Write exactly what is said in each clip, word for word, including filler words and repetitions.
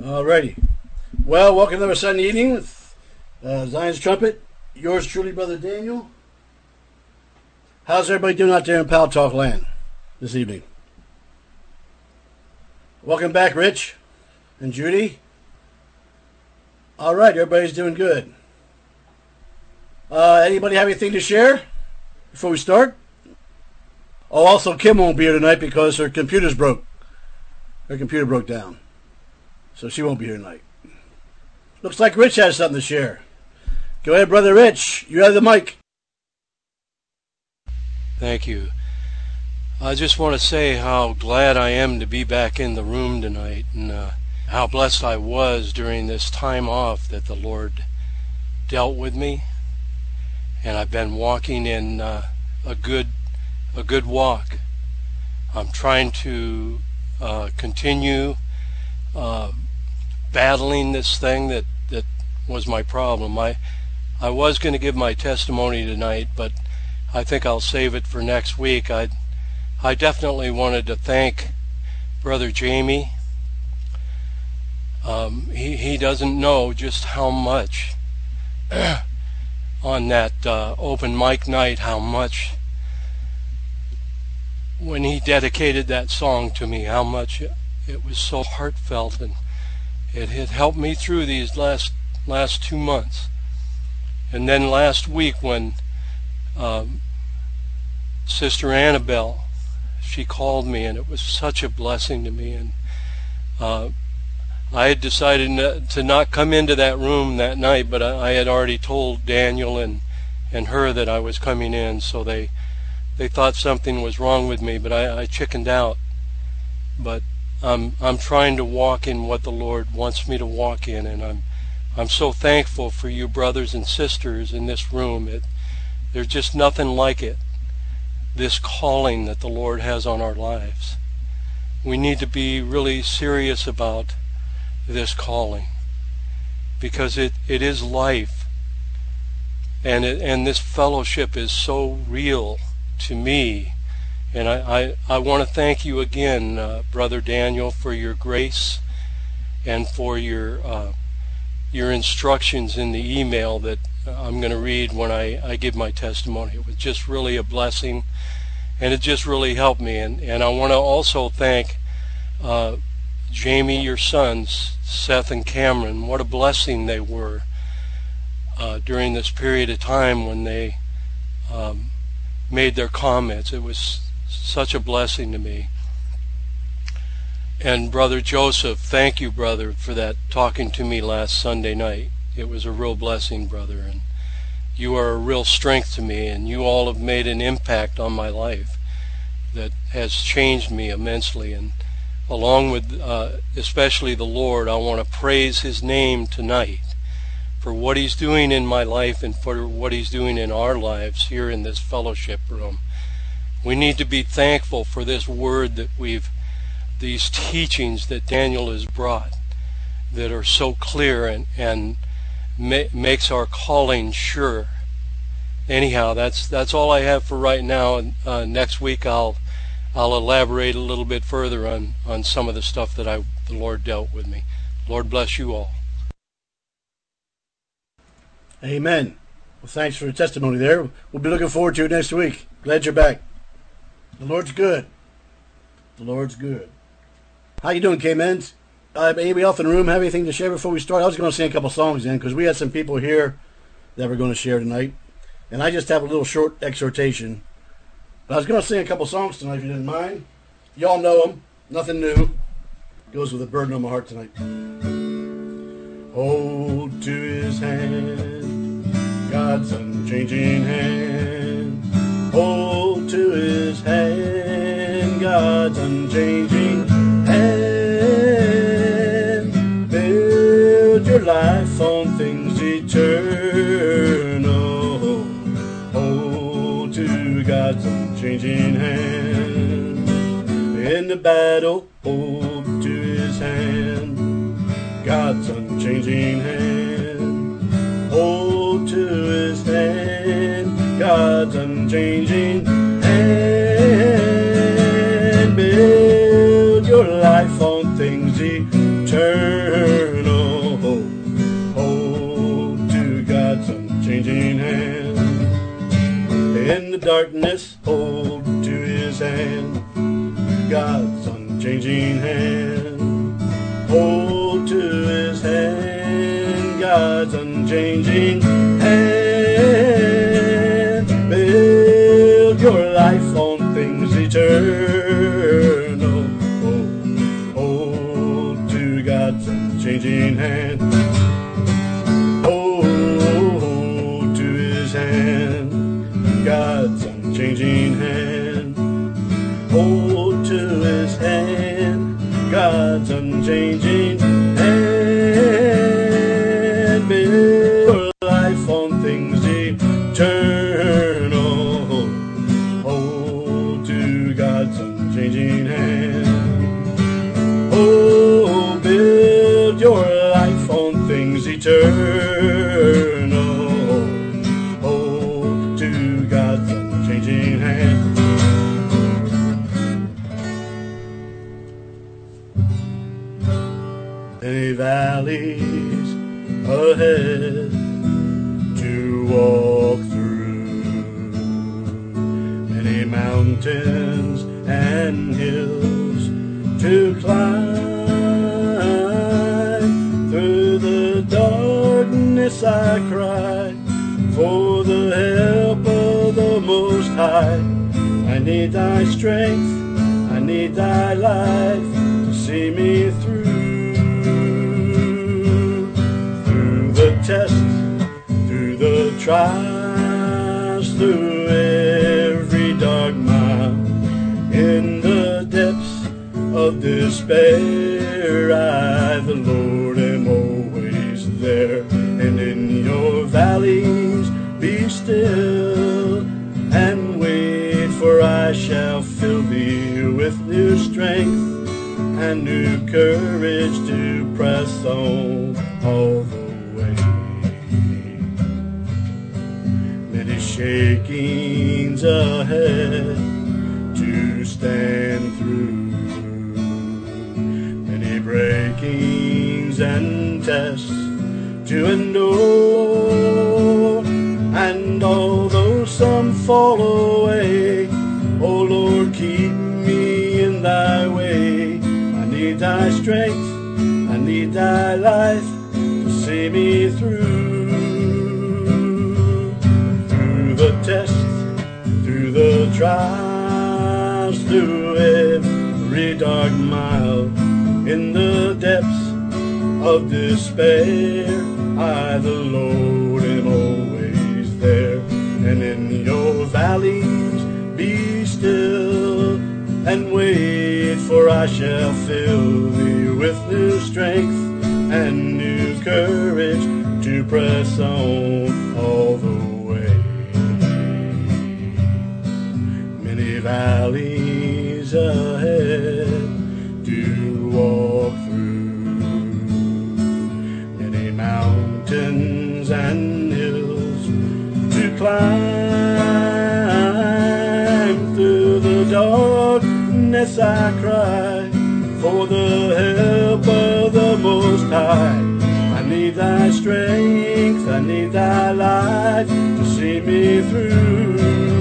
Alrighty. Well, welcome to another Sunday evening with uh, Zion's Trumpet. Yours truly, Brother Daniel. How's everybody doing out there in Pal Talk land this evening? Welcome back, Rich and Judy. Alright, everybody's doing good. Uh, anybody have anything to share before we start? Oh, also, Kim won't be here tonight because her computer's broke. Her computer broke down. So she won't be here tonight. Looks like Rich has something to share. Go ahead, Brother Rich. You have the mic. Thank you. I just want to say how glad I am to be back in the room tonight, and uh, how blessed I was during this time off that the Lord dealt with me. And I've been walking in uh, a good a good walk. I'm trying to uh, continue uh, battling this thing that, that was my problem. I, I was going to give my testimony tonight, but I think I'll save it for next week. I, I definitely wanted to thank Brother Jamie. Um, he, he doesn't know just how much on that uh, open mic night, how much when he dedicated that song to me, how much it, it was so heartfelt, and it had helped me through these last last two months. And then last week when um, Sister Annabelle, she called me, and it was such a blessing to me. And uh, I had decided not, to not come into that room that night, but I, I had already told Daniel and and her that I was coming in, so they they thought something was wrong with me, but I, I chickened out. But I'm I'm trying to walk in what the Lord wants me to walk in, and I'm I'm so thankful for you brothers and sisters in this room. It, there's just nothing like it. This calling that the Lord has on our lives. We need to be really serious about this calling, because it, it is life, and it, and this fellowship is so real to me. And I, I, I want to thank you again, uh, Brother Daniel, for your grace and for your uh, your instructions in the email that I'm going to read when I, I give my testimony. It was just really a blessing, and it just really helped me. And, and I want to also thank uh, Jamie, your sons, Seth and Cameron. What a blessing they were uh, during this period of time when they um, made their comments. It was such a blessing to me. And Brother Joseph, thank you, brother, for that talking to me last Sunday night. It was a real blessing, brother, and you are a real strength to me, and you all have made an impact on my life that has changed me immensely. And along with uh, especially the Lord, I want to praise His name tonight for what He's doing in my life and for what He's doing in our lives here in this fellowship room. We need to be thankful for this word that we've, these teachings that Daniel has brought that are so clear and, and ma makes our calling sure. Anyhow, that's that's all I have for right now. And uh, next week I'll I'll elaborate a little bit further on on some of the stuff that I the Lord dealt with me. Lord bless you all. Amen. Well, thanks for the testimony there. We'll be looking forward to it next week. Glad you're back. The Lord's good. The Lord's good. How you doing, K-Mens? Uh, anybody else in the room have anything to share before we start? I was going to sing a couple songs in because we had some people here that we're going to share tonight. And I just have a little short exhortation. But I was going to sing a couple songs tonight if you didn't mind. Y'all know them. Nothing new. Goes with a burden on my heart tonight. Hold to His hand, God's unchanging hand. Hold to His hand, God's unchanging hand. Build your life on things eternal. Hold to God's unchanging hand. In the battle, hold to His hand, God's unchanging hand. Hold to His hand, God's unchanging hand. Build your life on things eternal. eternal hope. Hold to God's unchanging hand. In the darkness, hold to His hand. God's unchanging hand. Hold to His hand. God's unchanging hand. Build your life on things eternal. Hold to God's unchanging hand. Hold to His hand. God's unchanging hand. Hold to His hand. God's unchanging hand. Build your life on things eternal. Hold to God's unchanging hand. Oh, build your life on things eternal. Hold to God's unchanging hand. Many valleys ahead to walk through, many mountains and hills to climb. Through the darkness I cry for the help of the Most High. I need Thy strength, I need Thy life to see me through. Through the tests, through the trials, through every dark mile, in the depths of despair, I, the Lord, am always there. And in your valleys be still and wait, for I shall fill thee with new strength and new courage to press on all the way. Many shakings ahead to stand through, many breakings and tests to endure. And although some fall away, oh Lord, keep me in Thy way. I need Thy strength, I need Thy life to see me through. Through the tests, through the trials, through every dark mile, in the depths of despair, I, the Lord, am always there. And in your valleys be still and wait, for I shall fill thee with new strength and new courage to press on all the way. Many valleys ahead to walk through, many mountains and hills to climb. Through the darkness I cry for the help of the Most High. I need Thy strength, I need Thy light to see me through.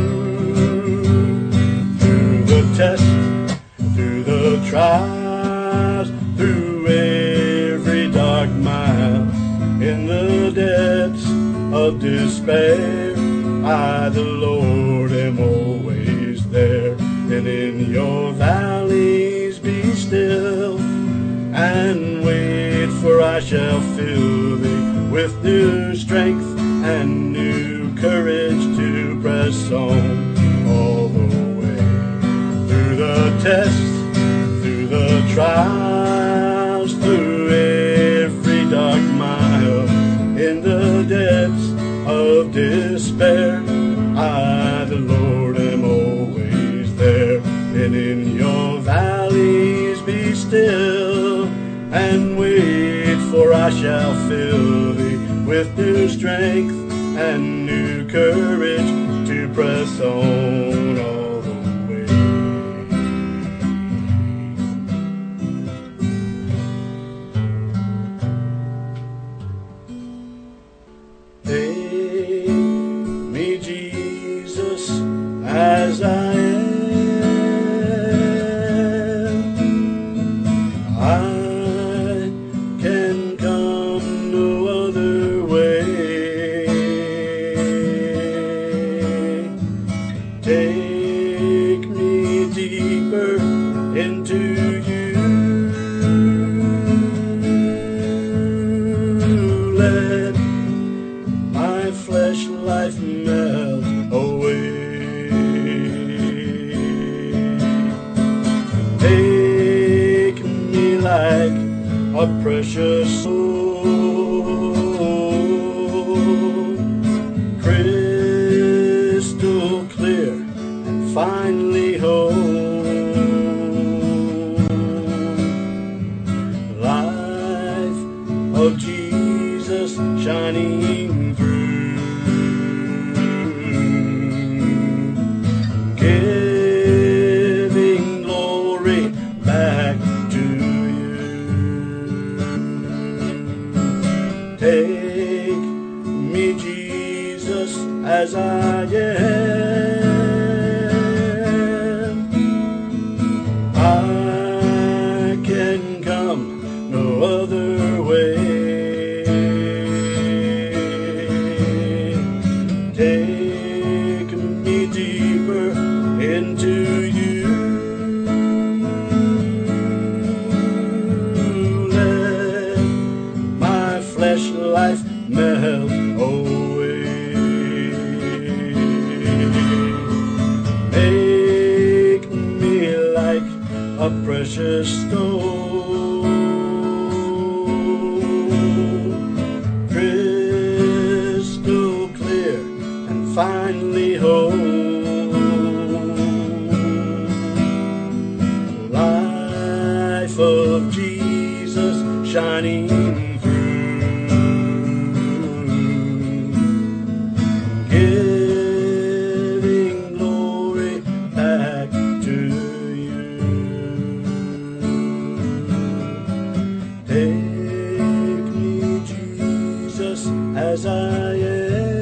Through the tests, through the trials, through every dark mile, in the depths of despair, I, the Lord, am always there. And in your valleys be still and wait, for I shall fill thee with new strength and new courage to press on all the way. Through the tests, through the trials, through every dark mile, in the depths of despair, I, the Lord, am always there. And in your valleys be still and wait, for I shall fill thee with new strength and new courage to press on all the way. I can come no other way. Take me deeper into you. Let my flesh life melt away. Take me like a precious soul, crystal clear and finely whole. Life of Jesus shining through, giving glory back to you. Take me, Jesus, as I am. I can come no other way. Take me deeper into you. Let my flesh life melt away. Make me like a precious stone, crystal clear and finely whole. Life of Jesus shining through, giving glory back to you. Take me, Jesus, as I am.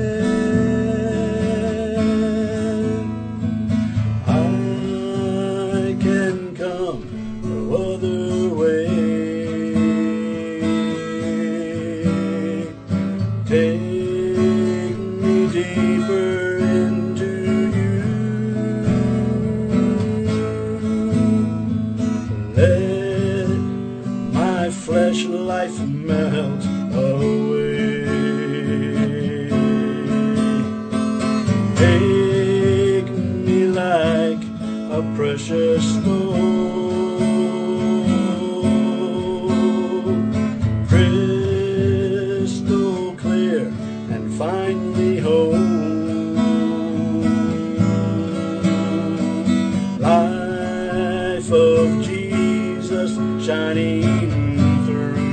I can come no other way. Take me deeper into you. Let my flesh life melt away. Take me like a precious stone, crystal clear and finely whole. Life of Jesus shining through,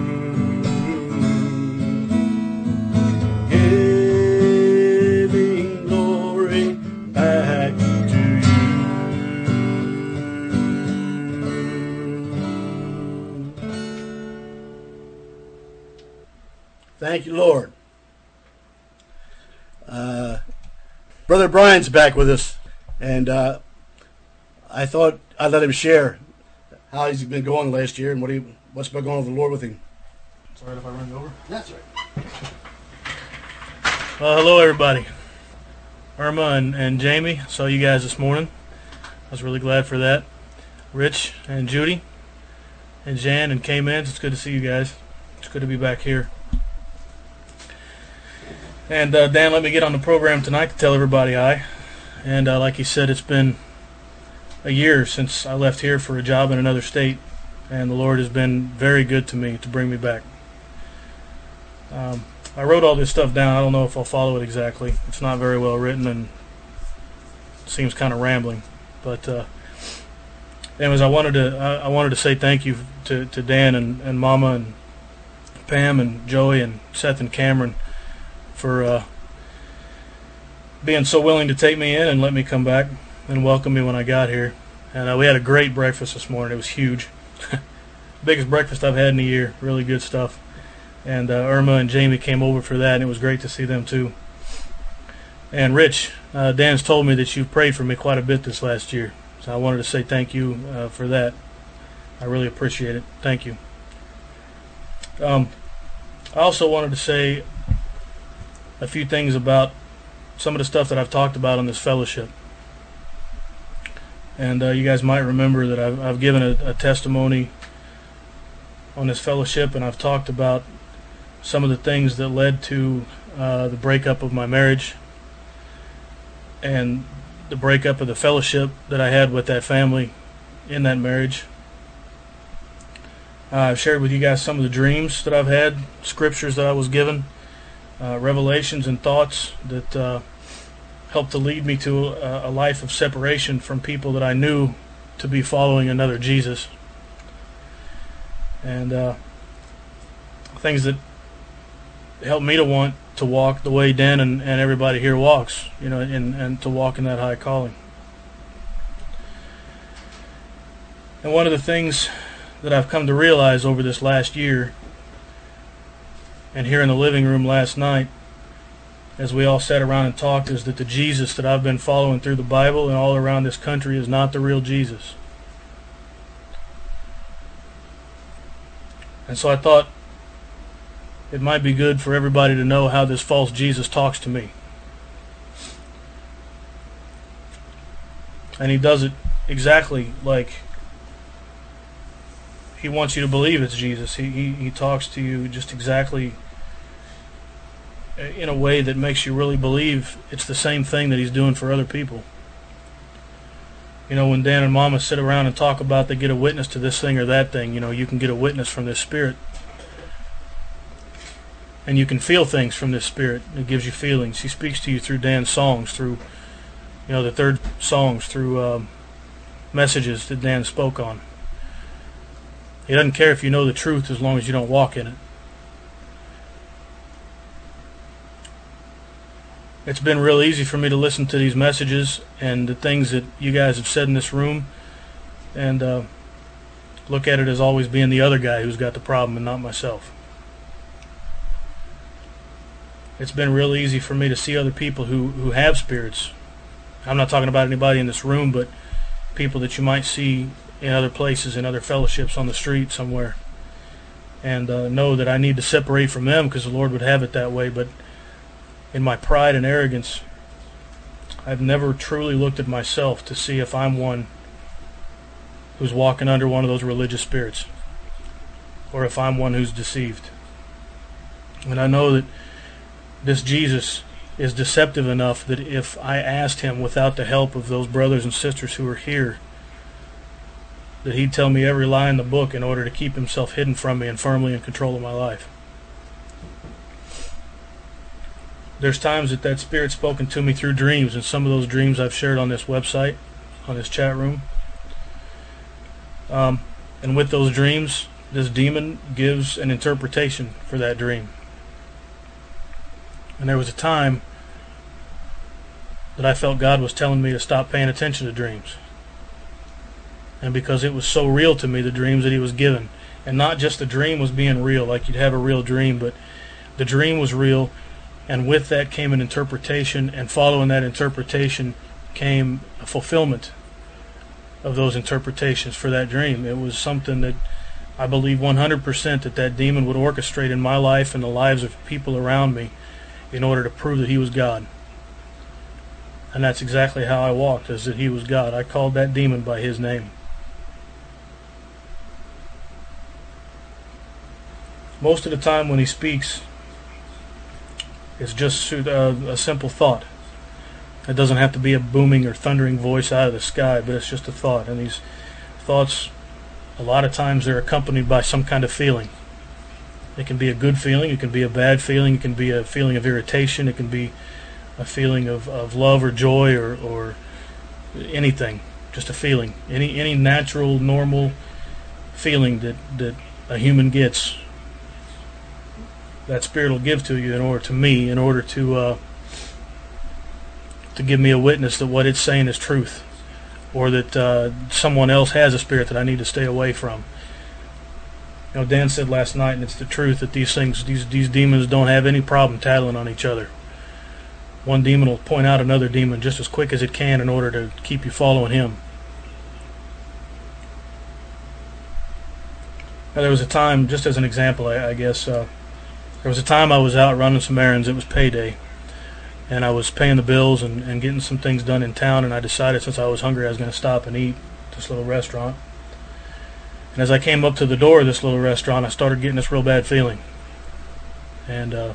giving glory back to you. Thank you, Lord. Uh, Brother Brian's back with us, and uh, I thought I'd let him share how he's been going last year and what he what's been going on with the Lord with him. It's all right if I run you over? That's right. Well, hello, everybody. Irma and, and Jamie, saw you guys this morning. I was really glad for that. Rich and Judy and Jan and K-Mans, it's good to see you guys. It's good to be back here. And uh, Dan let me get on the program tonight to tell everybody hi. And uh, like he said, it's been a year since I left here for a job in another state, and the Lord has been very good to me to bring me back. Um, I wrote all this stuff down. I don't know if I'll follow it exactly. It's not very well written and seems kind of rambling. But uh, anyways, I wanted to I, I wanted to say thank you to, to Dan and, and Mama and Pam and Joey and Seth and Cameron for uh, being so willing to take me in and let me come back and welcome me when I got here. And uh, we had a great breakfast this morning. It was huge. Biggest breakfast I've had in a year. Really good stuff. And uh, Irma and Jamie came over for that, and it was great to see them too. And Rich, uh, Dan's told me that you prayed for me quite a bit this last year. So I wanted to say thank you uh, for that. I really appreciate it. Thank you. Um, I also wanted to say a few things about some of the stuff that I've talked about on this fellowship. And uh, you guys might remember that I've, I've given a, a testimony on this fellowship, and I've talked about some of the things that led to uh, the breakup of my marriage and the breakup of the fellowship that I had with that family in that marriage. Uh, I've shared with you guys some of the dreams that I've had, scriptures that I was given, uh, revelations and thoughts that uh, helped to lead me to a, a life of separation from people that I knew to be following another Jesus. And uh, things that helped me to want to walk the way Dan and, and everybody here walks, you know, and, and to walk in that high calling. And one of the things that I've come to realize over this last year, and here in the living room last night, as we all sat around and talked, is that the Jesus that I've been following through the Bible and all around this country is not the real Jesus. And so I thought it might be good for everybody to know how this false Jesus talks to me. And he does it exactly like he wants you to believe it's Jesus. He, he, he talks to you just exactly in a way that makes you really believe it's the same thing that he's doing for other people. You know, when Dan and Mama sit around and talk about they get a witness to this thing or that thing, you know, you can get a witness from this Spirit. And you can feel things from this Spirit. It gives you feelings. He speaks to you through Dan's songs, through, you know, the third songs, through um, messages that Dan spoke on. He doesn't care if you know the truth as long as you don't walk in it. It's been real easy for me to listen to these messages and the things that you guys have said in this room and uh, look at it as always being the other guy who's got the problem and not myself. It's been real easy for me to see other people who, who have spirits. I'm not talking about anybody in this room, but people that you might see in other places, in other fellowships on the street somewhere, and uh, know that I need to separate from them because the Lord would have it that way. But in my pride and arrogance, I've never truly looked at myself to see if I'm one who's walking under one of those religious spirits, or if I'm one who's deceived. And I know that this Jesus is deceptive enough that if I asked him without the help of those brothers and sisters who are here, that he'd tell me every lie in the book in order to keep himself hidden from me and firmly in control of my life. There's times that that Spirit's spoken to me through dreams, and some of those dreams I've shared on this website, on this chat room. Um, and with those dreams, this demon gives an interpretation for that dream. And there was a time that I felt God was telling me to stop paying attention to dreams. And because it was so real to me, the dreams that he was given, and not just the dream was being real, like you'd have a real dream, but the dream was real, and with that came an interpretation, and following that interpretation came a fulfillment of those interpretations for that dream. It was something that I believe one hundred percent that that demon would orchestrate in my life and the lives of people around me in order to prove that he was God. And that's exactly how I walked, is that he was God. I called that demon by his name. Most of the time when he speaks, it's just a, a simple thought. It doesn't have to be a booming or thundering voice out of the sky, but it's just a thought. And these thoughts, a lot of times, they're accompanied by some kind of feeling. It can be a good feeling, it can be a bad feeling, it can be a feeling of irritation, it can be a feeling of, of love or joy or, or anything, just a feeling. Any any natural, normal feeling that, that a human gets, that Spirit will give to you in order to me, in order to uh, to give me a witness that what it's saying is truth, or that uh, someone else has a spirit that I need to stay away from. You know, Dan said last night, and it's the truth, that these things, these these demons don't have any problem tattling on each other. One demon will point out another demon just as quick as it can in order to keep you following him. Now, there was a time, just as an example, I, I guess, uh, there was a time I was out running some errands. It was payday, and I was paying the bills and, and getting some things done in town, and I decided since I was hungry I was going to stop and eat at this little restaurant. And as I came up to the door of this little restaurant, I started getting this real bad feeling. And uh,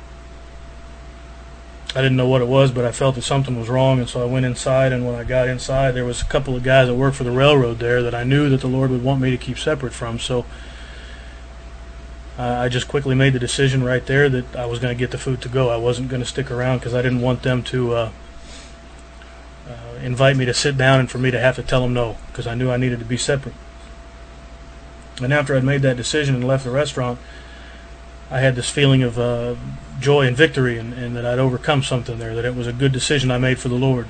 I didn't know what it was, but I felt that something was wrong, and so I went inside, and when I got inside, there was a couple of guys that worked for the railroad there that I knew that the Lord would want me to keep separate from, so Uh, I just quickly made the decision right there that I was going to get the food to go. I wasn't going to stick around because I didn't want them to uh, uh, invite me to sit down and for me to have to tell them no, because I knew I needed to be separate. And after I'd made that decision and left the restaurant, I had this feeling of uh, joy and victory, and, and that I'd overcome something there, that it was a good decision I made for the Lord.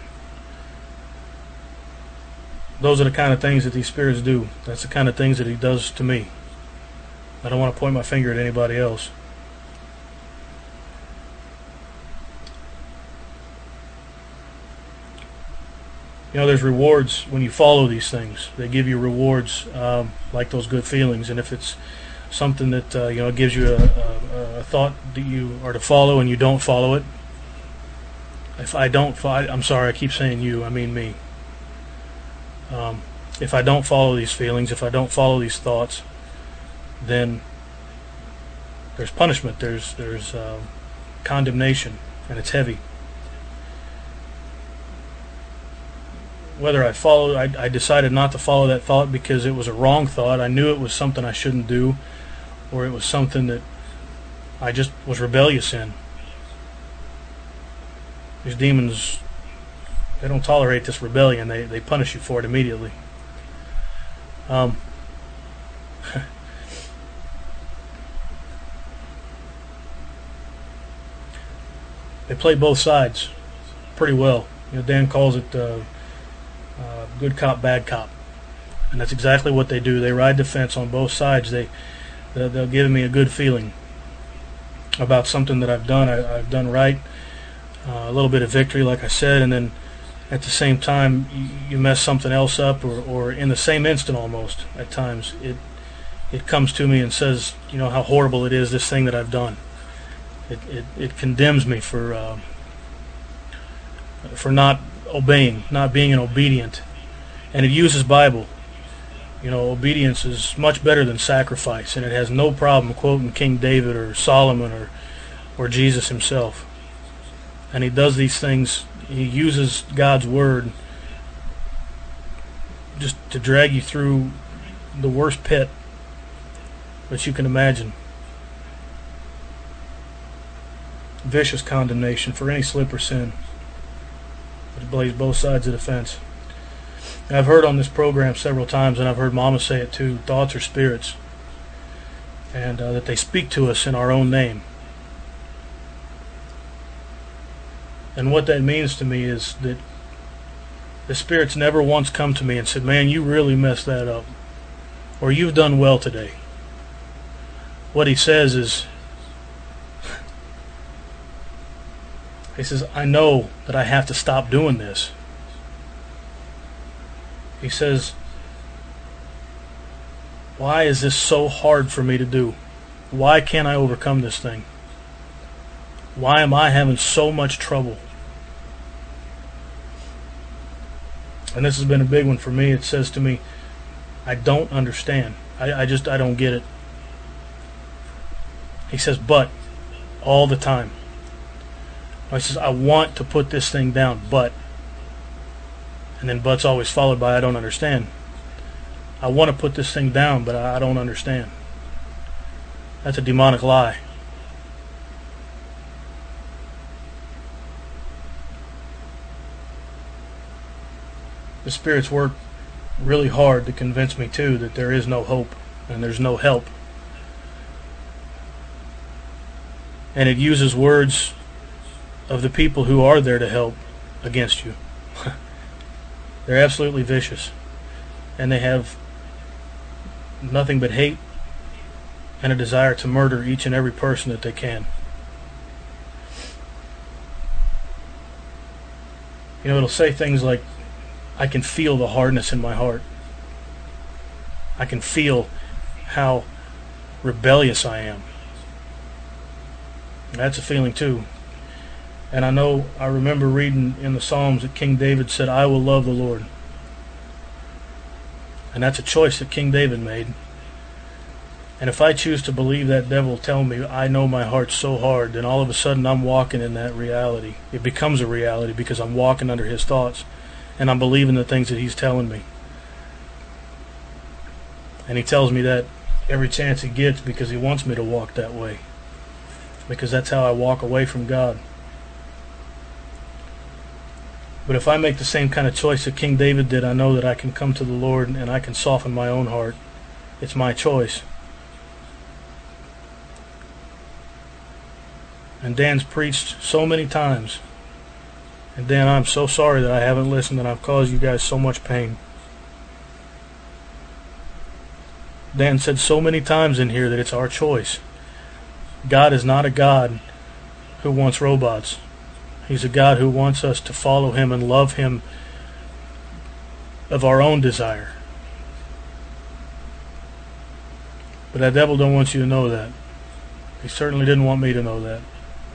Those are the kind of things that these spirits do. That's the kind of things that He does to me. I don't want to point my finger at anybody else. You know, there's rewards when you follow these things. They give you rewards um, like those good feelings. And if it's something that, uh, you know, gives you a, a, a thought that you are to follow and you don't follow it. If I don't follow, I'm sorry, I keep saying you, I mean me. Um, if I don't follow these feelings, if I don't follow these thoughts, then there's punishment, there's there's uh, condemnation, and it's heavy. Whether I followed, I, I decided not to follow that thought because it was a wrong thought. I knew it was something I shouldn't do, or it was something that I just was rebellious in. These demons, they don't tolerate this rebellion. They they punish you for it immediately. Um. They play both sides pretty well. You know, Dan calls it uh, uh, good cop, bad cop, and that's exactly what they do. They ride the fence on both sides. They they'll, they'll give me a good feeling about something that I've done. I, I've done right, uh, a little bit of victory, like I said, and then at the same time you, you mess something else up, or, or in the same instant almost at times it it comes to me and says, you know, how horrible it is, this thing that I've done. It, it, it condemns me for uh, for not obeying, not being an obedient. And it uses Bible. You know, obedience is much better than sacrifice, and it has no problem quoting King David or Solomon or, or Jesus himself. And he does these things, he uses God's Word just to drag you through the worst pit that you can imagine. Vicious condemnation for any slip or sin. It plays both sides of the fence. And I've heard on this program several times, and I've heard Mama say it too, thoughts are spirits, and uh, that they speak to us in our own name. And what that means to me is that the spirits never once come to me and said, man, you really messed that up, or you've done well today. What he says is, he says, I know that I have to stop doing this. He says, why is this so hard for me to do? Why can't I overcome this thing? Why am I having so much trouble? And this has been a big one for me. It says to me, I don't understand. I, I just, I don't get it. He says, but, all the time. He says, I want to put this thing down, but, and then but's always followed by I don't understand. I want to put this thing down, but I don't understand. That's a demonic lie. The spirits work really hard to convince me too that there is no hope and there's no help. And it uses words of the people who are there to help against you. They're absolutely vicious, and they have nothing but hate and a desire to murder each and every person that they can. You know, it'll say things like, I can feel the hardness in my heart. I can feel how rebellious I am. That's a feeling too. And I know, I remember reading in the Psalms that King David said, I will love the Lord. And that's a choice that King David made. And if I choose to believe that devil tell me I know my heart so hard, then all of a sudden I'm walking in that reality. It becomes a reality because I'm walking under his thoughts. And I'm believing the things that he's telling me. And he tells me that every chance he gets because he wants me to walk that way. Because that's how I walk away from God. But if I make the same kind of choice that King David did, I know that I can come to the Lord and I can soften my own heart. It's my choice. And Dan's preached so many times. And Dan, I'm so sorry that I haven't listened and I've caused you guys so much pain. Dan said so many times in here that it's our choice. God is not a God who wants robots. He's a God who wants us to follow him and love him of our own desire. But that devil don't want you to know that. He certainly didn't want me to know that.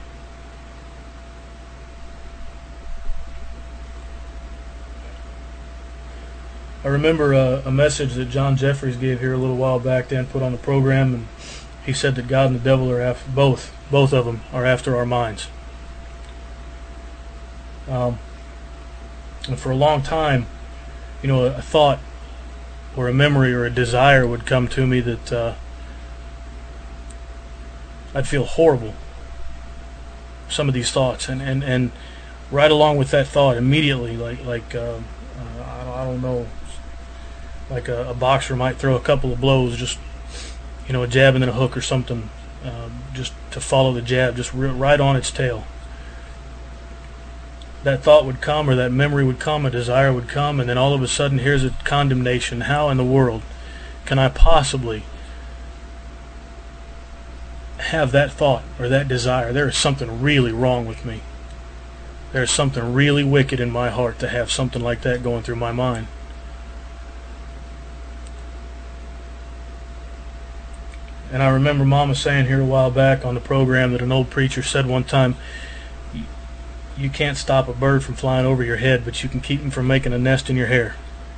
I remember a, a message that John Jeffries gave here a little while back, Dan put on the program, and he said that God and the devil are after, both, both of them are after our minds. Um, and for a long time, you know, a, a thought or a memory or a desire would come to me that uh, I'd feel horrible. Some of these thoughts, and, and, and right along with that thought, immediately, like like uh, uh, I, don't, I don't know, like a, a boxer might throw a couple of blows, just you know, a jab and then a hook or something, uh, just to follow the jab, just re- right on its tail. That thought would come, or that memory would come, a desire would come, and then all of a sudden here's a condemnation. How in the world can I possibly have that thought or that desire? There is something really wrong with me. There is something really wicked in my heart to have something like that going through my mind. And I remember Mama saying here a while back on the program that an old preacher said one time, you can't stop a bird from flying over your head, but you can keep him from making a nest in your hair.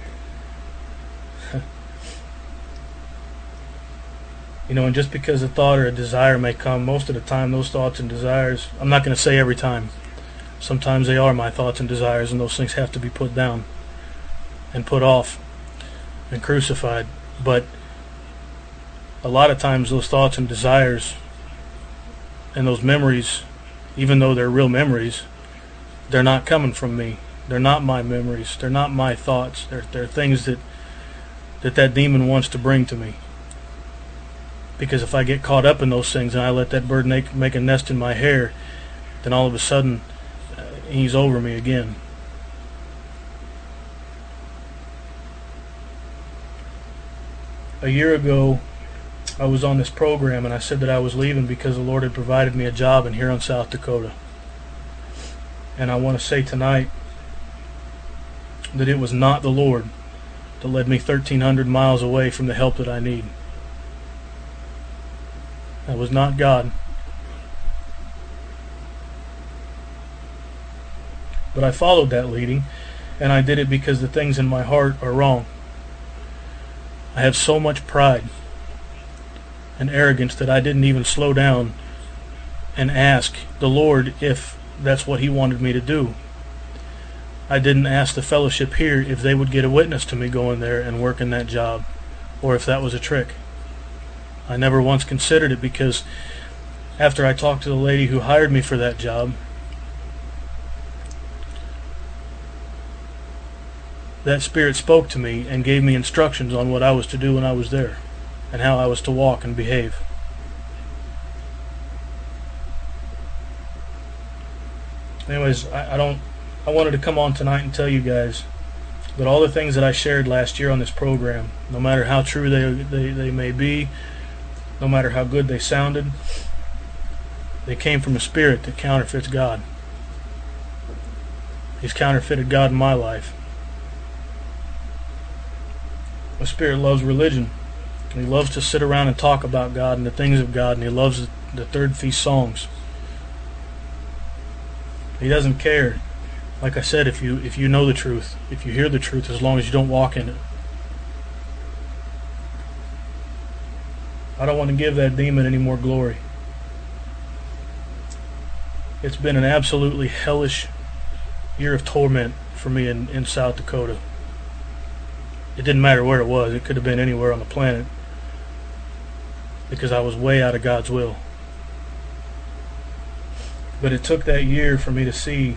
You know, and just because a thought or a desire may come, most of the time those thoughts and desires, I'm not going to say every time, sometimes they are my thoughts and desires, and those things have to be put down and put off and crucified. But a lot of times those thoughts and desires and those memories, even though they're real memories, they're not coming from me. They're not my memories. They're not my thoughts. They're, they're things that, that that demon wants to bring to me. Because if I get caught up in those things and I let that bird make, make a nest in my hair, then all of a sudden uh, he's over me again. A year ago, I was on this program and I said that I was leaving because the Lord had provided me a job in Huron, South Dakota. And I want to say tonight that it was not the Lord that led me thirteen hundred miles away from the help that I need. That was not God. But I followed that leading, and I did it because the things in my heart are wrong. I have so much pride and arrogance that I didn't even slow down and ask the Lord if that's what he wanted me to do. I didn't ask the fellowship here if they would get a witness to me going there and working that job, or if that was a trick. I never once considered it, because after I talked to the lady who hired me for that job, that Spirit spoke to me and gave me instructions on what I was to do when I was there and how I was to walk and behave. Anyways, I, I don't. I wanted to come on tonight and tell you guys that all the things that I shared last year on this program, no matter how true they they, they may be, no matter how good they sounded, they came from a spirit that counterfeits God. He's counterfeited God in my life. My spirit loves religion. He loves to sit around and talk about God and the things of God, and he loves the third feast songs. He doesn't care, like I said, if you if you know the truth, if you hear the truth, as long as you don't walk in it. I don't want to give that demon any more glory. It's been an absolutely hellish year of torment for me in, in South Dakota. It didn't matter where it was. It could have been anywhere on the planet, because I was way out of God's will. But it took that year for me to see,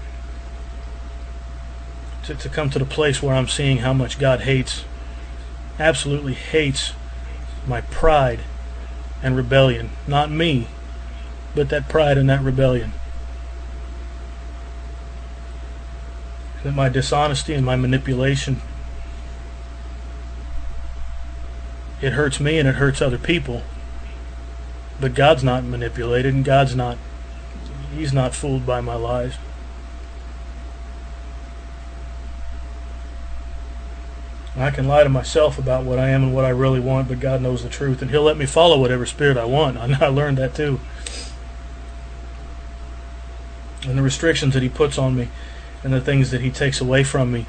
to, to come to the place where I'm seeing how much God hates, absolutely hates my pride and rebellion. Not me, but that pride and that rebellion. That my dishonesty and my manipulation, it hurts me and it hurts other people. But God's not manipulated, and God's not, He's not fooled by my lies. I can lie to myself about what I am and what I really want, but God knows the truth, and He'll let me follow whatever spirit I want. I learned that too. And the restrictions that He puts on me and the things that He takes away from me,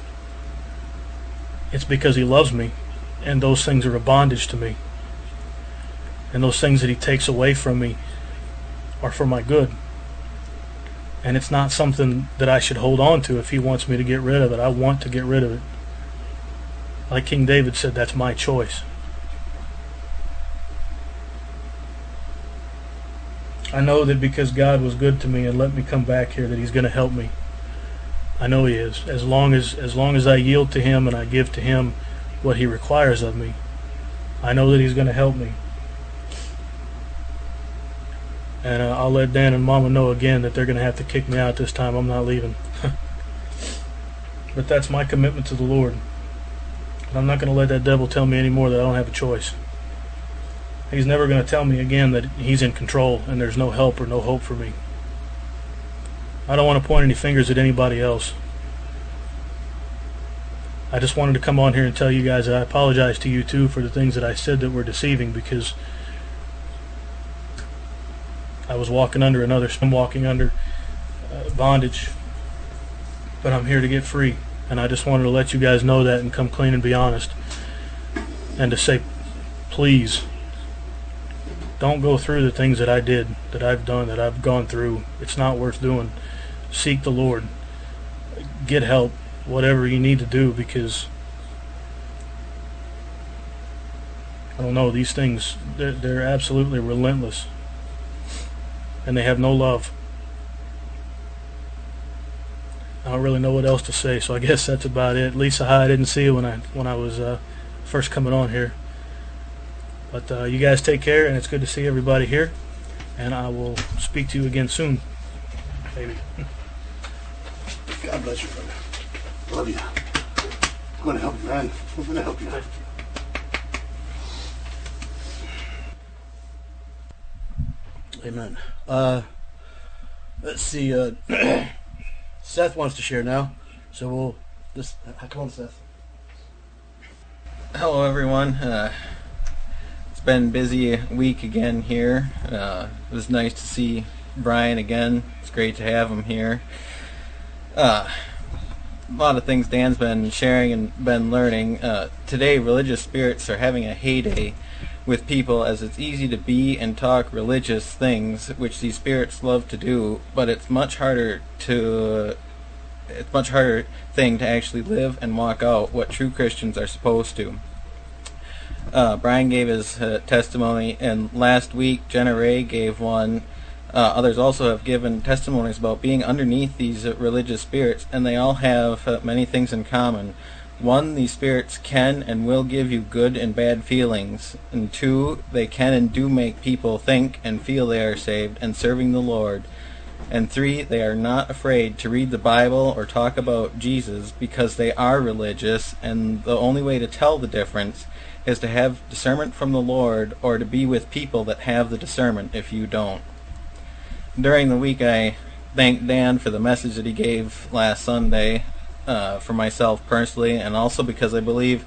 it's because He loves me, and those things are a bondage to me. And those things that He takes away from me are for my good. And it's not something that I should hold on to if He wants me to get rid of it. I want to get rid of it. Like King David said, that's my choice. I know that because God was good to me and let me come back here, that He's going to help me. I know He is. As long as as long as I yield to Him and I give to Him what He requires of me, I know that He's going to help me. And uh, I'll let Dan and Mama know again that they're going to have to kick me out this time. I'm not leaving. But that's my commitment to the Lord. And I'm not going to let that devil tell me anymore that I don't have a choice. He's never going to tell me again that he's in control and there's no help or no hope for me. I don't want to point any fingers at anybody else. I just wanted to come on here and tell you guys that I apologize to you too for the things that I said that were deceiving, because I was walking under another, I'm walking under uh, bondage, but I'm here to get free. And I just wanted to let you guys know that and come clean and be honest. And to say, please, don't go through the things that I did, that I've done, that I've gone through. It's not worth doing. Seek the Lord. Get help, whatever you need to do, because I don't know, these things, they're, they're absolutely relentless. And they have no love. I don't really know what else to say, so I guess that's about it. Lisa, hi, I didn't see you when I when I was uh, first coming on here. But uh, you guys take care, and it's good to see everybody here. And I will speak to you again soon, baby. God bless you, brother. Love you. I'm going to help you, man. I'm going to help you. Amen. Uh, let's see. Uh, Seth wants to share now, so we'll just come on, Seth. Hello, everyone. Uh, it's been a busy week again here. Uh, it was nice to see Brian again. It's great to have him here. Uh, a lot of things Dan's been sharing and been learning. Uh, today, religious spirits are having a heyday with people, as it's easy to be and talk religious things, which these spirits love to do, but it's much harder to it's much harder thing to actually live and walk out what true Christians are supposed to. Uh, Brian gave his uh, testimony, and last week Jenna Ray gave one. Uh, others also have given testimonies about being underneath these uh, religious spirits, and they all have uh, many things in common. One, these spirits can and will give you good and bad feelings. And two, they can and do make people think and feel they are saved and serving the Lord. And three, they are not afraid to read the Bible or talk about Jesus because they are religious, and the only way to tell the difference is to have discernment from the Lord or to be with people that have the discernment if you don't. During the week, I thanked Dan for the message that he gave last Sunday. Uh, for myself personally, and also because I believe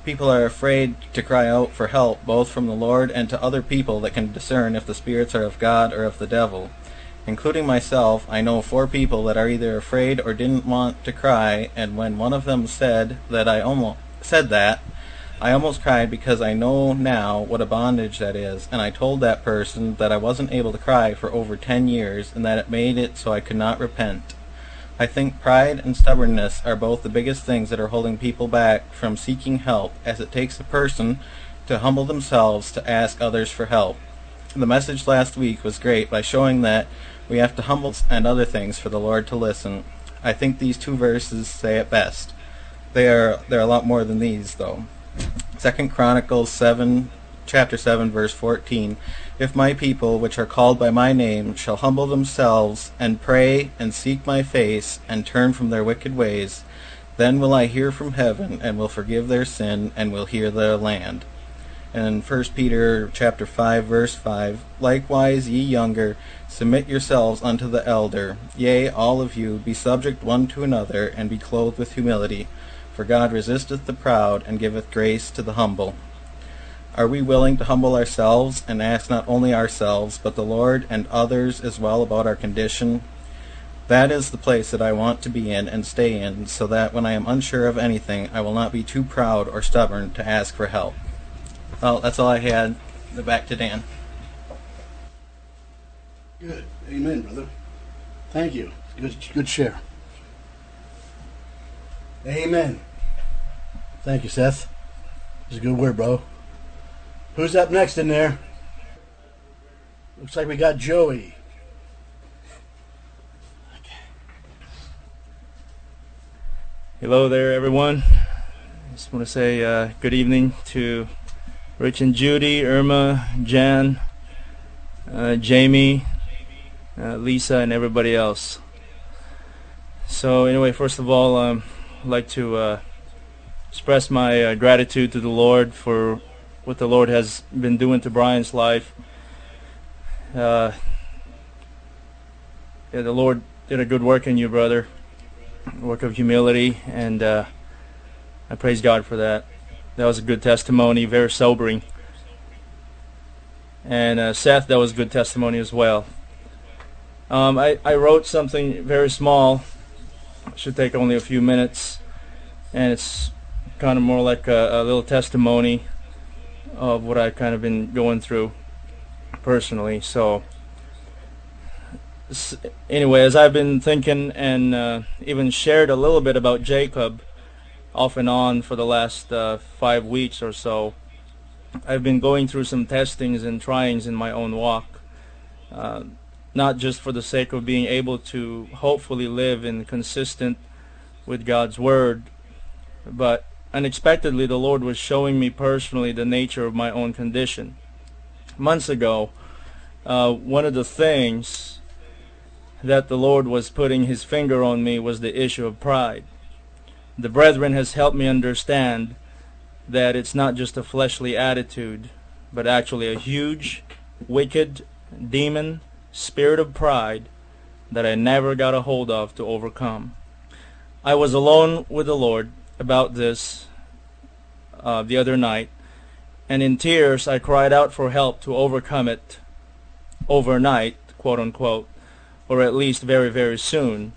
People are afraid to cry out for help, both from the Lord and to other people that can discern if the spirits are of God or of the devil. Including myself, I know four people that are either afraid or didn't want to cry, and when one of them said that I almost said that, I almost cried because I know now what a bondage that is, and I told that person that I wasn't able to cry for over ten years, and that it made it so I could not repent. I think pride and stubbornness are both the biggest things that are holding people back from seeking help, as it takes a person to humble themselves to ask others for help. The message last week was great by showing that we have to humble and other things for the Lord to listen. I think these two verses say it best. They are they're a lot more than these, though. Second Chronicles seven, chapter seven, verse fourteen. If my people, which are called by my name, shall humble themselves, and pray, and seek my face, and turn from their wicked ways, then will I hear from heaven, and will forgive their sin, and will heal their land. And First Peter chapter five, verse five. Likewise, ye younger, submit yourselves unto the elder. Yea, all of you, be subject one to another, and be clothed with humility. For God resisteth the proud, and giveth grace to the humble. Are we willing to humble ourselves, and ask not only ourselves, but the Lord and others as well about our condition? That is the place that I want to be in and stay in, so that when I am unsure of anything, I will not be too proud or stubborn to ask for help. Well, that's all I had. Back to Dan. Good. Amen, brother. Thank you. Good, good share. Amen. Thank you, Seth. It's a good word, bro. Who's up next in there? Looks like we got Joey. Hello there, everyone. Just want to say uh, good evening to Rich and Judy, Irma, Jan, uh, Jamie, uh, Lisa, and everybody else. So anyway, first of all, um, I'd like to uh, express my uh, gratitude to the Lord for what the Lord has been doing to Brian's life. Uh, yeah, the Lord did a good work in you, brother. Work of humility, and uh, I praise God for that. That was a good testimony, very sobering. And uh, Seth, that was a good testimony as well. Um, I, I wrote something very small. It should take only a few minutes, and it's kind of more like a, a little testimony of what I've kind of been going through personally. So anyway, as I've been thinking and uh, even shared a little bit about Jacob off and on for the last uh, five weeks or so, I've been going through some testings and tryings in my own walk, uh, not just for the sake of being able to hopefully live in consistent with God's Word, but unexpectedly the Lord was showing me personally the nature of my own condition. Months ago, uh, one of the things that the Lord was putting His finger on me was the issue of pride. The brethren has helped me understand that it's not just a fleshly attitude, but actually a huge, wicked, demon, spirit of pride that I never got a hold of to overcome. I was alone with the Lord about this uh, the other night, and in tears I cried out for help to overcome it overnight, quote unquote, or at least very, very soon.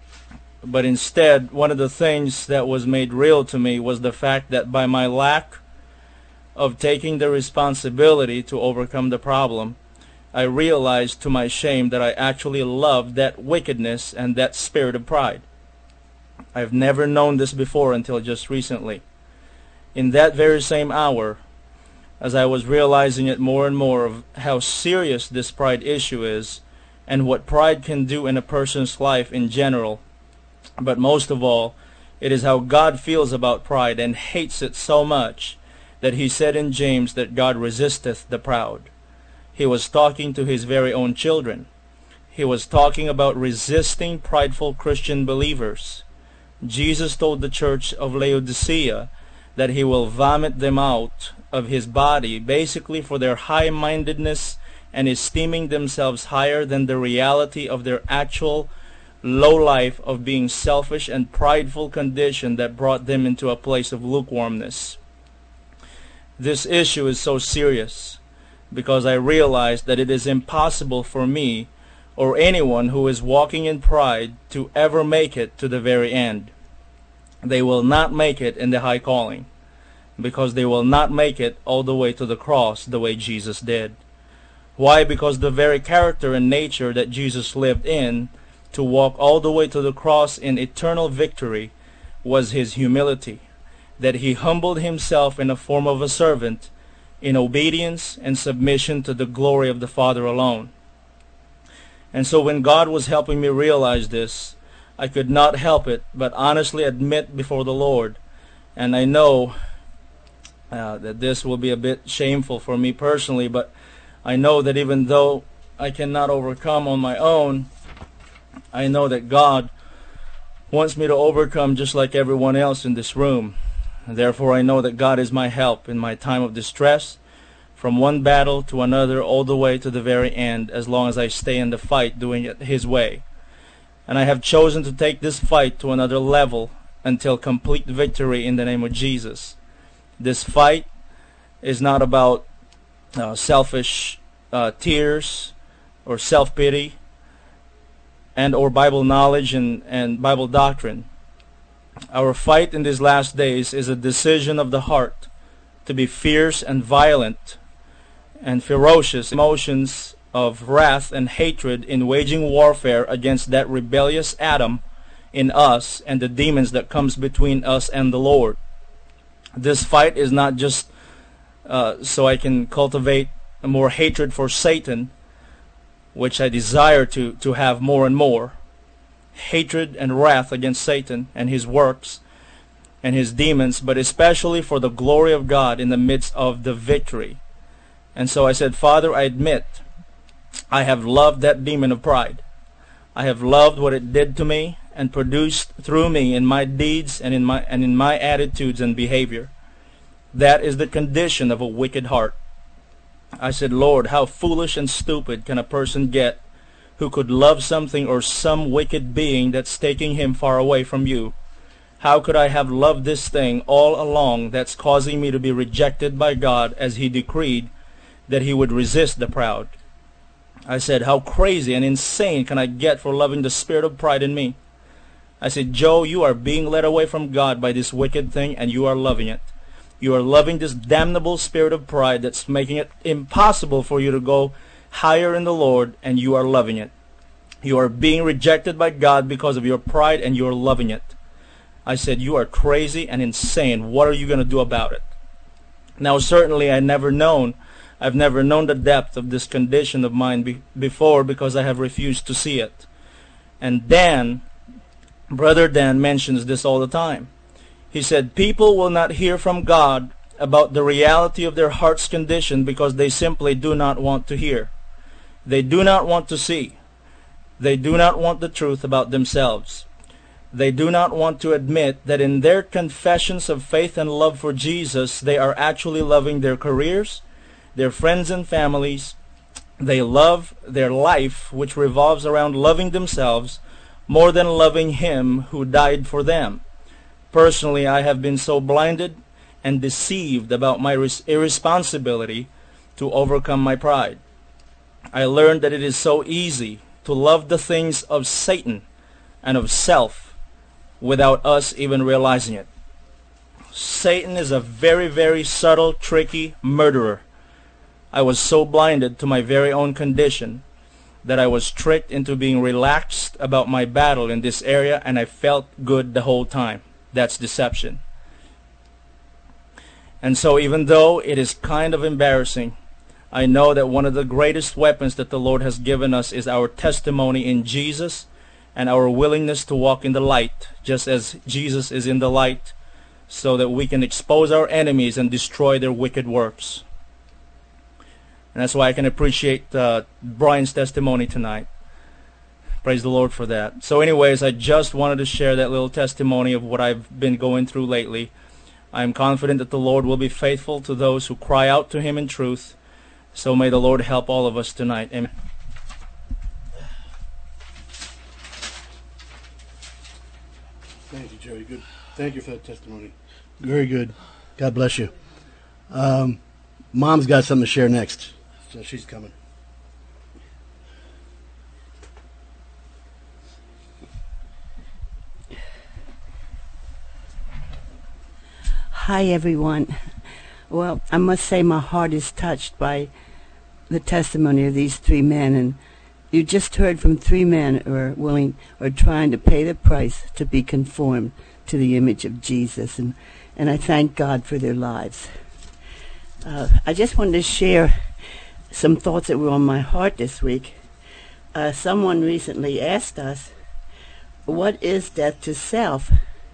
But instead, one of the things that was made real to me was the fact that by my lack of taking the responsibility to overcome the problem, I realized to my shame that I actually loved that wickedness and that spirit of pride. I've never known this before until just recently. In that very same hour, as I was realizing it more and more of how serious this pride issue is and what pride can do in a person's life in general, but most of all, it is how God feels about pride and hates it so much that He said in James that God resisteth the proud. He was talking to His very own children. He was talking about resisting prideful Christian believers. Jesus told the church of Laodicea that He will vomit them out of His body, basically for their high-mindedness and esteeming themselves higher than the reality of their actual low life of being selfish and prideful condition that brought them into a place of lukewarmness. This issue is so serious because I realize that it is impossible for me or anyone who is walking in pride to ever make it to the very end. They will not make it in the high calling because they will not make it all the way to the cross the way Jesus did. Why? Because the very character and nature that Jesus lived in to walk all the way to the cross in eternal victory was his humility, that he humbled himself in the form of a servant in obedience and submission to the glory of the Father alone. And so when God was helping me realize this, I could not help it but honestly admit before the Lord, and I know uh, that this will be a bit shameful for me personally, but I know that even though I cannot overcome on my own, I know that God wants me to overcome just like everyone else in this room. Therefore, I know that God is my help in my time of distress, from one battle to another, all the way to the very end, as long as I stay in the fight doing it His way. And I have chosen to take this fight to another level until complete victory in the name of Jesus. This fight is not about uh, selfish uh, tears or self-pity and or Bible knowledge and, and Bible doctrine. Our fight in these last days is a decision of the heart to be fierce and violent and ferocious emotions of wrath and hatred in waging warfare against that rebellious Adam in us and the demons that comes between us and the Lord. This fight is not just uh, so I can cultivate more hatred for Satan, which I desire to, to have more and more. Hatred and wrath against Satan and his works and his demons, but especially for the glory of God in the midst of the victory. And so I said, Father, I admit I have loved that demon of pride. I have loved what it did to me and produced through me in my deeds and in my and in my attitudes and behavior. That is the condition of a wicked heart. I said, Lord, how foolish and stupid can a person get who could love something or some wicked being that's taking him far away from you? How could I have loved this thing all along that's causing me to be rejected by God as He decreed that He would resist the proud? I said, how crazy and insane can I get for loving the spirit of pride in me? I said, Joe, you are being led away from God by this wicked thing and you are loving it. You are loving this damnable spirit of pride that's making it impossible for you to go higher in the Lord, and you are loving it. You are being rejected by God because of your pride and you are loving it. I said, you are crazy and insane. What are you going to do about it? Now certainly I never known, I've never known the depth of this condition of mine be before because I have refused to see it. And Dan, Brother Dan, mentions this all the time. He said, people will not hear from God about the reality of their heart's condition because they simply do not want to hear. They do not want to see. They do not want the truth about themselves. They do not want to admit that in their confessions of faith and love for Jesus, they are actually loving their careers, their friends and families. They love their life, which revolves around loving themselves, more than loving Him who died for them. Personally, I have been so blinded and deceived about my irresponsibility to overcome my pride. I learned that it is so easy to love the things of Satan and of self without us even realizing it. Satan is a very, very subtle, tricky murderer. I was so blinded to my very own condition that I was tricked into being relaxed about my battle in this area, and I felt good the whole time. That's deception. And so even though it is kind of embarrassing, I know that one of the greatest weapons that the Lord has given us is our testimony in Jesus and our willingness to walk in the light, just as Jesus is in the light, so that we can expose our enemies and destroy their wicked works. And that's why I can appreciate uh, Brian's testimony tonight. Praise the Lord for that. So anyways, I just wanted to share that little testimony of what I've been going through lately. I am confident that the Lord will be faithful to those who cry out to Him in truth. So may the Lord help all of us tonight. Amen. Thank you, Joey. Good. Thank you for that testimony. Very good. God bless you. Um, Mom's got something to share next, so she's coming. Hi, everyone. Well, I must say my heart is touched by the testimony of these three men, and you just heard from three men who are willing or trying to pay the price to be conformed to the image of Jesus, and, and I thank God for their lives. Uh, I just wanted to share some thoughts that were on my heart this week. Uh, someone recently asked us, what is death to self?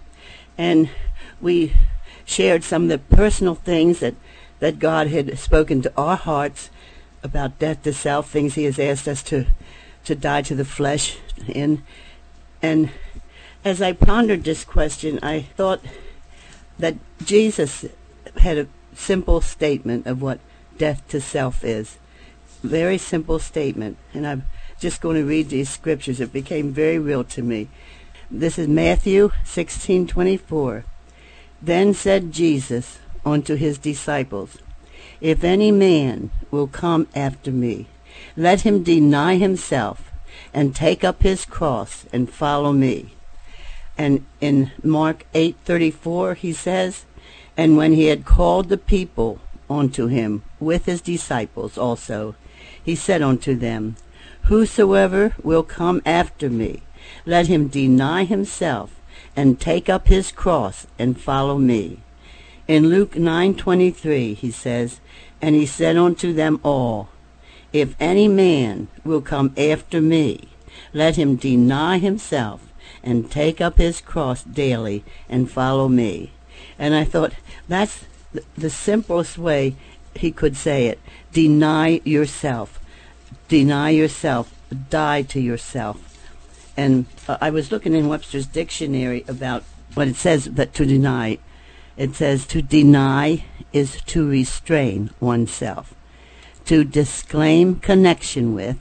And we shared some of the personal things that, that God had spoken to our hearts about death to self, things he has asked us to, to die to the flesh in. And as I pondered this question, I thought that Jesus had a simple statement of what death to self is. Very simple statement. And I'm just going to read these scriptures. It became very real to me. This is Matthew sixteen twenty-four. Then said Jesus unto his disciples, If any man will come after me, let him deny himself, and take up his cross, and follow me. And in Mark eight thirty-four he says, And when he had called the people unto him, with his disciples also, he said unto them, Whosoever will come after me, let him deny himself, and take up his cross, and follow me. In Luke nine twenty-three he says, And he said unto them all, If any man will come after me, let him deny himself, and take up his cross daily, and follow me. And I thought, that's the simplest way he could say it. Deny yourself. Deny yourself. Die to yourself. And uh, I was looking in Webster's dictionary about what it says that to deny. It says to deny is to restrain oneself, to disclaim connection with,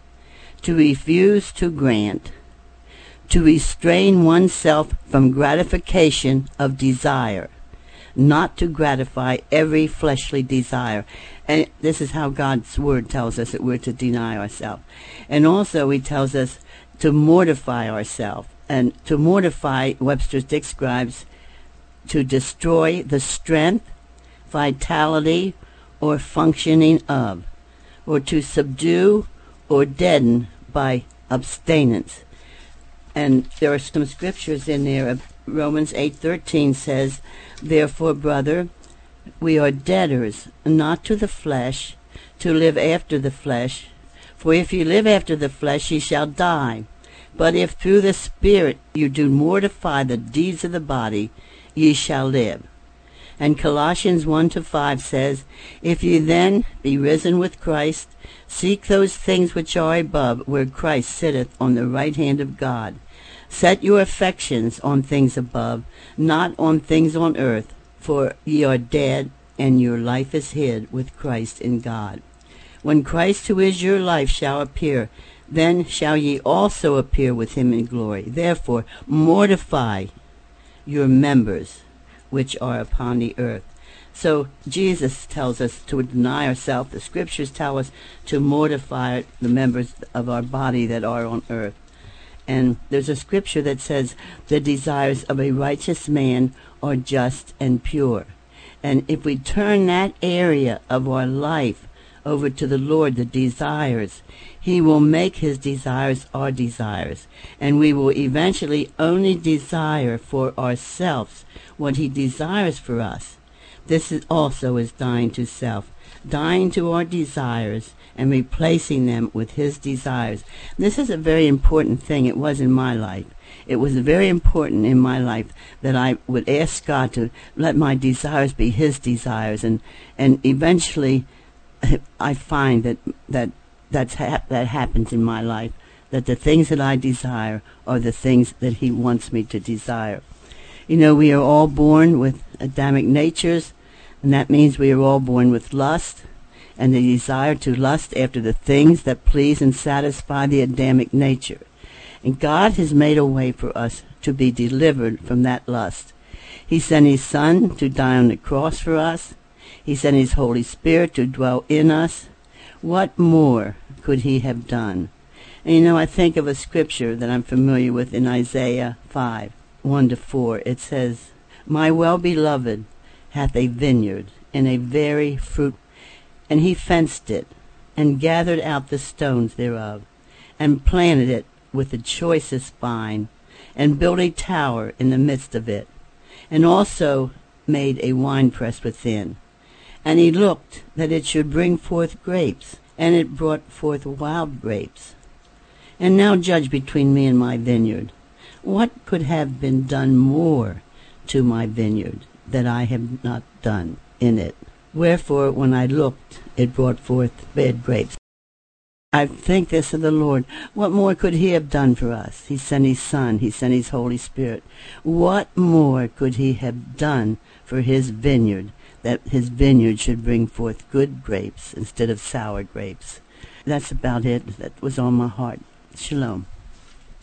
to refuse to grant, to restrain oneself from gratification of desire, not to gratify every fleshly desire. And this is how God's word tells us that we're to deny ourselves. And also he tells us to mortify ourselves. And to mortify, Webster's describes to destroy the strength, vitality, or functioning of, or to subdue or deaden by abstinence. And there are some scriptures in there. Romans eight thirteen says, Therefore, brother, we are debtors, not to the flesh, to live after the flesh. For if you live after the flesh, ye shall die. But if through the Spirit you do mortify the deeds of the body, ye shall live. And Colossians one to five says, If ye then be risen with Christ, seek those things which are above, where Christ sitteth on the right hand of God. Set your affections on things above, not on things on earth, for ye are dead, and your life is hid with Christ in God. When Christ, who is your life, shall appear, then shall ye also appear with him in glory. Therefore mortify your members which are upon the earth. So Jesus tells us to deny ourselves. The scriptures tell us to mortify the members of our body that are on earth. And there's a scripture that says the desires of a righteous man are just and pure. And if we turn that area of our life over to the Lord, the desires, he will make his desires our desires. And we will eventually only desire for ourselves what he desires for us. This is also is dying to self, dying to our desires and replacing them with his desires. This is a very important thing. It was in my life. It was very important in my life that I would ask God to let my desires be his desires. And, and eventually I find that that that's ha- that happens in my life, that the things that I desire are the things that he wants me to desire. You know, we are all born with Adamic natures, and that means we are all born with lust, and the desire to lust after the things that please and satisfy the Adamic nature. And God has made a way for us to be delivered from that lust. He sent his Son to die on the cross for us. He sent his Holy Spirit to dwell in us. What more could he have done? And you know, I think of a scripture that I'm familiar with in Isaiah five, one to four. It says, My well-beloved hath a vineyard in a very fruit, and he fenced it, and gathered out the stones thereof, and planted it with the choicest vine, and built a tower in the midst of it, and also made a winepress within. And he looked that it should bring forth grapes, and it brought forth wild grapes. And now judge between me and my vineyard. What could have been done more to my vineyard that I have not done in it? Wherefore, when I looked, it brought forth bad grapes. I think this of the Lord. What more could he have done for us? He sent his Son. He sent his Holy Spirit. What more could he have done for his vineyard, that his vineyard should bring forth good grapes instead of sour grapes? That's about it. That was on my heart. Shalom.